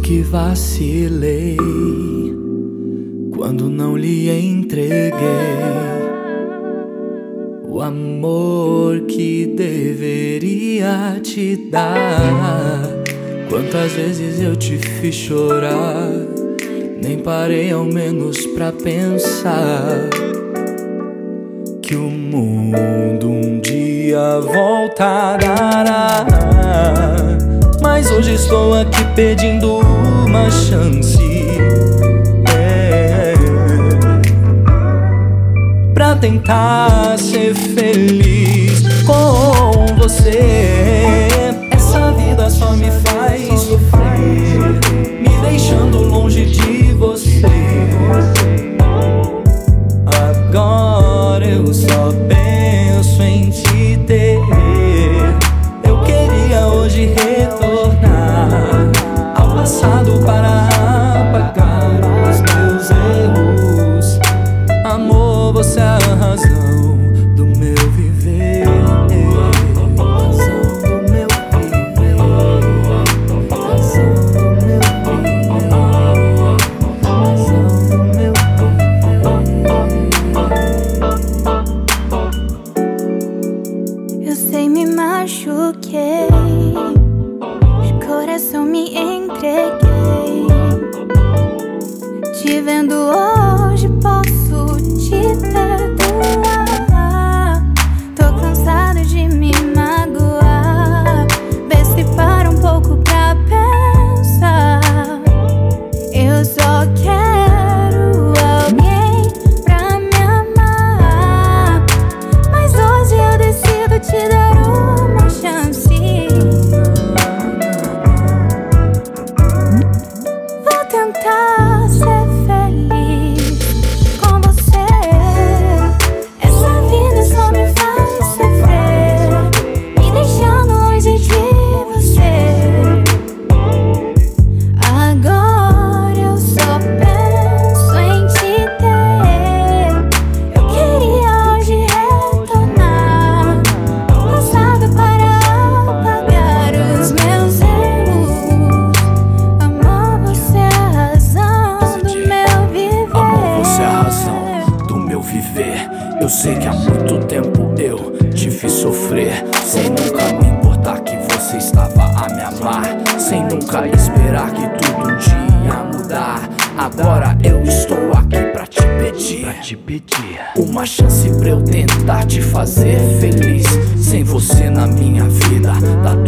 que vacilei quando não lhe entreguei o amor que deveria te dar. Quantas vezes eu te fiz chorar, nem parei ao menos pra pensar que o mundo um dia voltará. Mas hoje estou aqui pedindo uma chance, pra tentar ser feliz com você. Essa vida só me faz sofrer, me deixando longe de você. Agora eu só penso em te ter. Eu queria hoje retornar ao passado para apagar os meus erros. Amor, você é a razão do meu viver, razão do meu viver, razão do meu viver, razão do meu viver. Eu sei, me machuquei, de coração me entreguei. Te vendo hoje posso te perdoar. Tô cansada de me magoar. Vê se para um pouco pra pensar. Eu só quero alguém pra me amar, mas hoje eu decido te dar uma chance. Vou tentar ser feliz com você. Essa vida só me faz sofrer, me deixando longe de você. Agora eu só penso em te ter. Eu queria hoje retornar ao passado para apagar os meus erros. Amor, você é a razão do meu viver. Amor, você é a razão do meu viver. Eu sei que há muito tempo eu te fiz sofrer, sem nunca me importar que você estava a me amar, sem nunca esperar que tudo um dia ia mudar. Agora eu estou aqui pra te pedir uma chance pra eu tentar te fazer feliz. Sem você na minha vida, tá